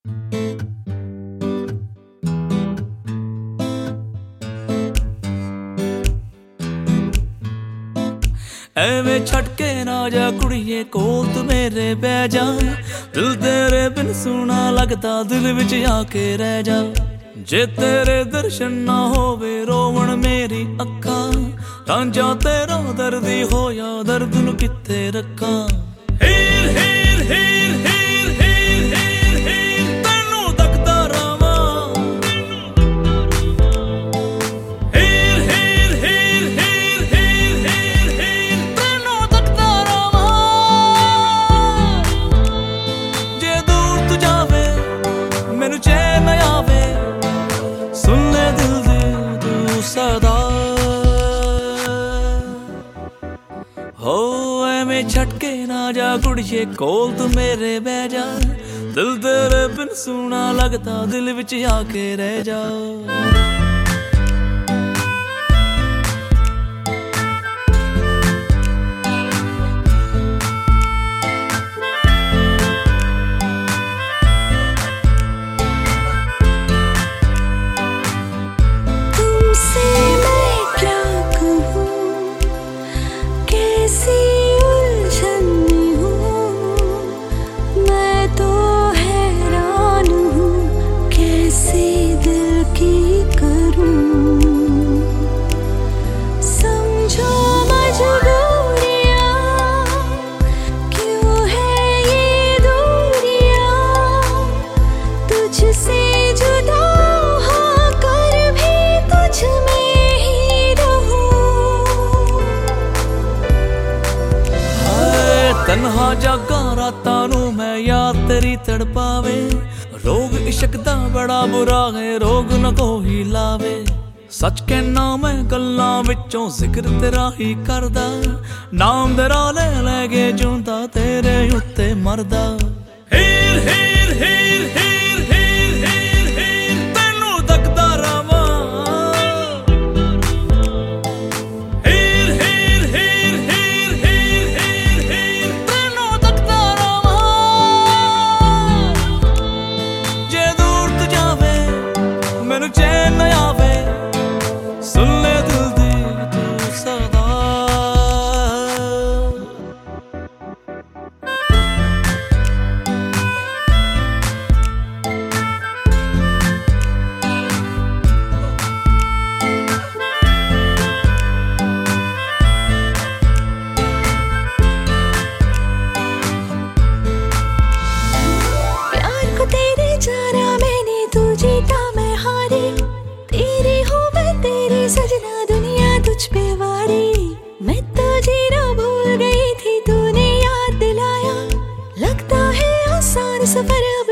ਐਵੇਂ ਛੱਡ ਕੇ ਨਾ ਜਾ ਕੁੜੀਏ ਕੋਲ ਤੂੰ ਮੇਰੇ ਬਹਿ ਜਾ, ਦਿਲ ਤੇਰੇ ਬਿਨ ਸੋਹਣਾ ਲੱਗਦਾ ਦਿਲ ਵਿੱਚ ਆ ਕੇ ਰਹਿ ਜਾ। ਜੇ ਤੇਰੇ ਦਰਸ਼ਨ ਨਾ ਹੋਵੇ ਰੋਵਣ ਮੇਰੀ ਅੱਖਾਂ, ਰਾਂਝਾ ਤੇਰਾ ਦਰਦੀ ਹੋਇਆ ਦਰਦ ਨੂੰ ਕਿੱਥੇ ਰੱਖਾਂ। ਹੀਰ ਹੀਰ ਹੀਰ ਹੀਰ ਹੀਰ ਹੀਰ ਹੀਰ ਤੈਨੂੰ ਤੱਕਦਾ ਰਵਾਂ, ਹੀਰ ਹੀਰ ਹੀਰ ਹੀਰ ਹੀਰ ਹੀਰ ਹੀਰ ਤੈਨੂੰ ਤੱਕਦਾ ਰਵਾਂ। ਜੇ ਦੂਰ ਤੂੰ ਜਾਵੇ ਮੈਨੂੰ ਚੈਨ ਨਾ ਆਵੇ, ਸੁਣ ਲੈ ਦਿਲ ਦੀ ਤੂੰ ਸਦਾ। ਹੋ ਐਵੇਂ ਛੱਡ ਕੇ ਨਾ ਜਾ ਕੁੜੀਏ ਕੋਲ ਤੂੰ ਮੇਰੇ ਬਹਿ ਜਾ, ਦਿਲ ਤੇਰੇ ਬਿਨ ਸੋਹਣਾ ਲੱਗਦਾ ਦਿਲ ਵਿੱਚ ਆ ਕੇ ਰਹਿ ਜਾ। तन्हा जागा रातां नू मैं याद तेरी तड़पावे, रोग इश्क दा बड़ा बुरा है रोग न कोई लावे। सच कहना मैं गल्लां विचों जिक्र तेरा ही करदा, नाम तेरा ले लैगे जूंदा तेरे उत्ते मरदा। हीर हीर हीर हीर हीर हीर हीर तैनू तकदा रवां, हीर हीर हीर हीर हीर हीर हीर तैनू तकदा रवां। जे दूर तू जावे मैनू चैन ना आवे, सुन ले दिल दी तू सदा। सजना दुनिया तुझ पे वारी, मैं तो जीना भूल गई थी तूने याद दिलाया, लगता है आसान सफर अब